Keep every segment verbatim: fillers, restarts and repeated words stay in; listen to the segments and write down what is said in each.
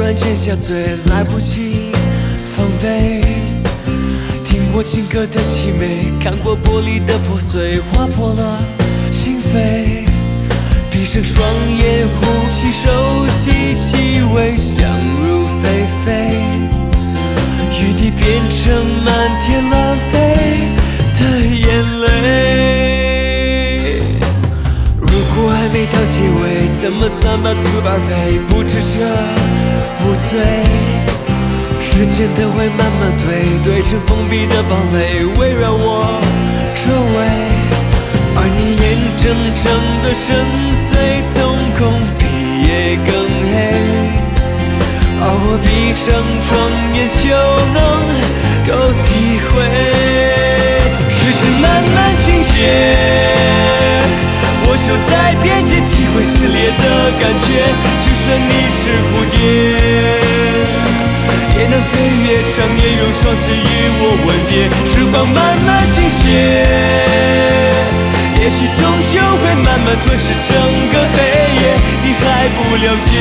然间下醉，来不及防备。听过情歌的凄美，看过玻璃的破碎，划破了心扉。闭上双眼，呼气熟悉气味，想入非非。雨滴变成漫天乱飞的眼泪。如果还没到结尾，怎么算半途而废？不知者无罪。时间它会慢慢推，堆成封闭的堡垒，围绕我周围。而你眼睁睁的深邃瞳孔比夜更黑，而我闭上双眼就能够体会。时针慢慢倾斜，我手在边界体会撕裂的感觉。就算你是蝴蝶，也能飞越长夜，用双翅与我吻别。时光慢慢倾斜，也许终究会慢慢吞噬整个黑夜。你还不了解，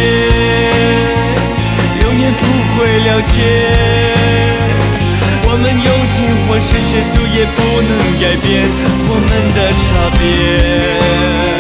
永远不会了解。我们用尽浑身解数，也不能改变我们的差别。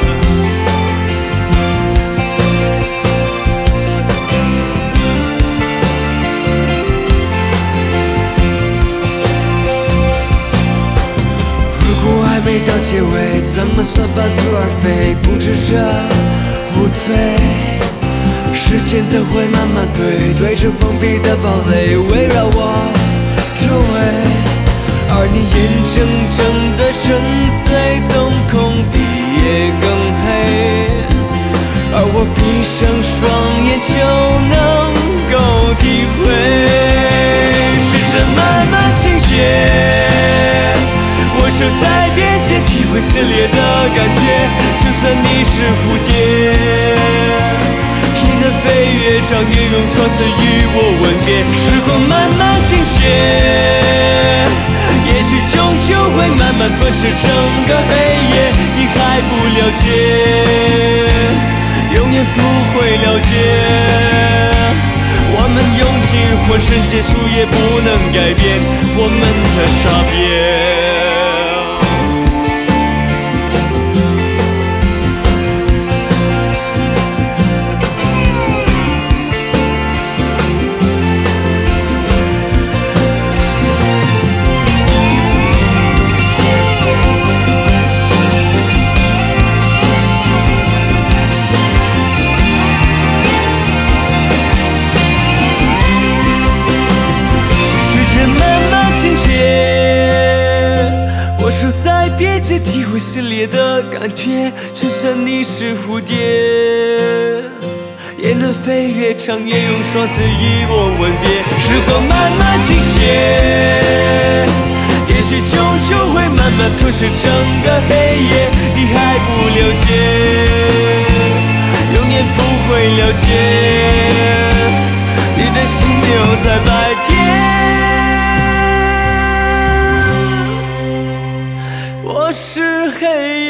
还没到结尾，怎么算半途而废？不知者无罪。时间它会慢慢堆，堆成封闭的堡垒，围绕我周围。而你眼睁睁的深邃瞳孔比夜更黑，而我闭上双眼就能够体会。时针慢慢倾斜，我手在边界体会撕裂的感觉。就算你是蝴蝶，也能飞越长夜，用双翅与我吻别。时光慢慢倾斜，也许终究会慢慢吞噬整个黑夜。你还不了解，永远不会了解。我们用尽浑身解数，也不能改变我们的差别。手在边界体会撕裂的感觉。就算你是蝴蝶，也能飞越长夜，用双翅与我吻别。时光慢慢倾斜，也许终究会慢慢吞噬整个黑夜。你还不了解，永远不会了解。你的心留在白天，我是黑夜。